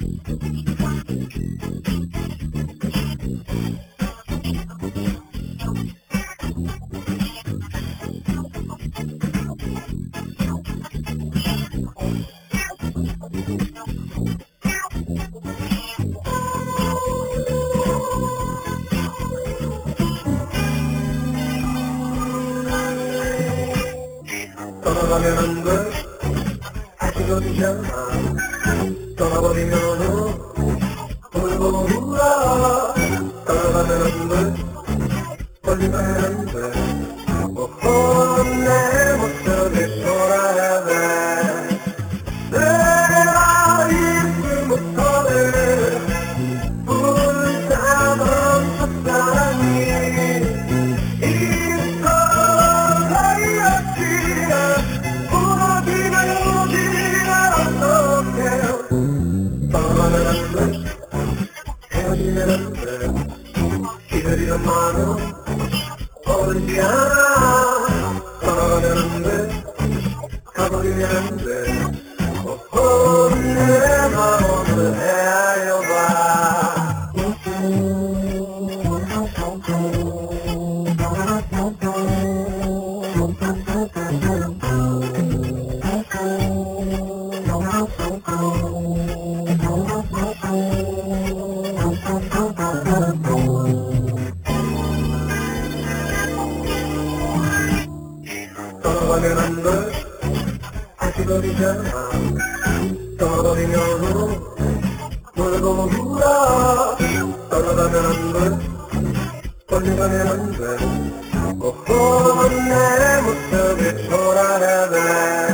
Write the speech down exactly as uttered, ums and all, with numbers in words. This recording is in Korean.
떠나가면 안 돼, 아직 어디잖아. 떠나버리면은 울고 울어. 떠나가면 안 돼, 걸리면 안 돼. 오호, 내 모습이 돌아야 돼. 내가 잊지 못하네, 불타던 첫사랑이 헤어지면 안 돼. 기다리는 마음 어른지 않아. 떠나가면 안 돼, 가버리면 안 돼. 오호, 내 마음을 헤아려봐. 떠나가면 안 돼, 아직 어리잖아. 떠나버리면은 울고 울어. 떠나가면 안 돼, 걸려가면 안 돼. 오호, 내 모습이 초라해 돼.